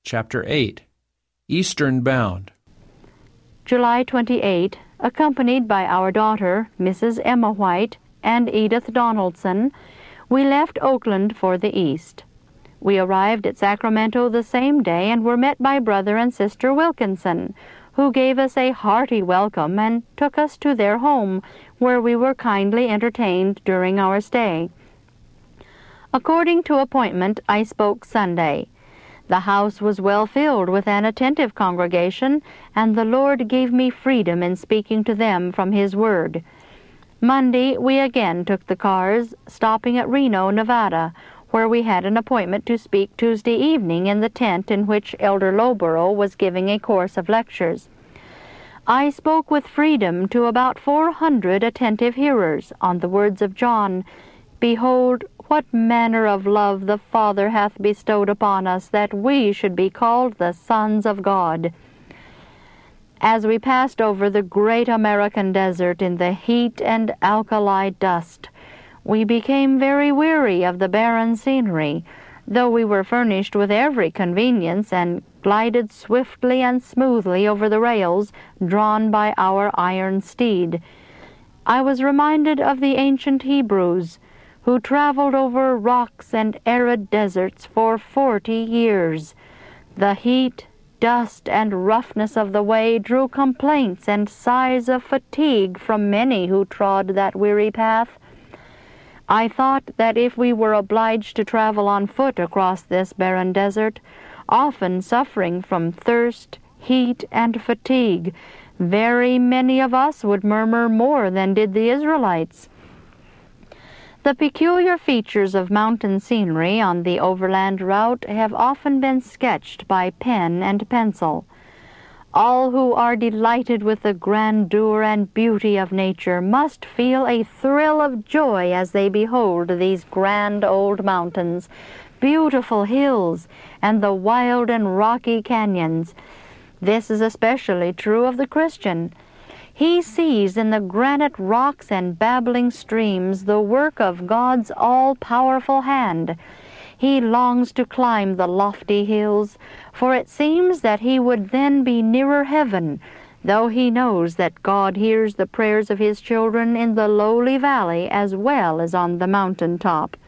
Chapter 8. Eastern Bound. July 28, accompanied by our daughter, Mrs. Emma White, and Edith Donaldson, we left Oakland for the East. We arrived at Sacramento the same day and were met by Brother and Sister Wilkinson, who gave us a hearty welcome and took us to their home, where we were kindly entertained during our stay. According to appointment, I spoke Sunday. The house was well filled with an attentive congregation, and the Lord gave me freedom in speaking to them from His Word. Monday, we again took the cars, stopping at Reno, Nevada, where we had an appointment to speak Tuesday evening in the tent in which Elder Lowborough was giving a course of lectures. I spoke with freedom to about 400 attentive hearers on the words of John, "Behold, what manner of love the Father hath bestowed upon us, that we should be called the sons of God." As we passed over the great American desert in the heat and alkali dust, we became very weary of the barren scenery, though we were furnished with every convenience and glided swiftly and smoothly over the rails drawn by our iron steed. I was reminded of the ancient Hebrews, who traveled over rocks and arid deserts for 40 years. The heat, dust, and roughness of the way drew complaints and sighs of fatigue from many who trod that weary path. I thought that if we were obliged to travel on foot across this barren desert, often suffering from thirst, heat, and fatigue, very many of us would murmur more than did the Israelites. The peculiar features of mountain scenery on the overland route have often been sketched by pen and pencil. All who are delighted with the grandeur and beauty of nature must feel a thrill of joy as they behold these grand old mountains, beautiful hills, and the wild and rocky canyons. This is especially true of the Christian. He sees in the granite rocks and babbling streams the work of God's all-powerful hand. He longs to climb the lofty hills, for it seems that he would then be nearer heaven, though he knows that God hears the prayers of His children in the lowly valley as well as on the mountain top.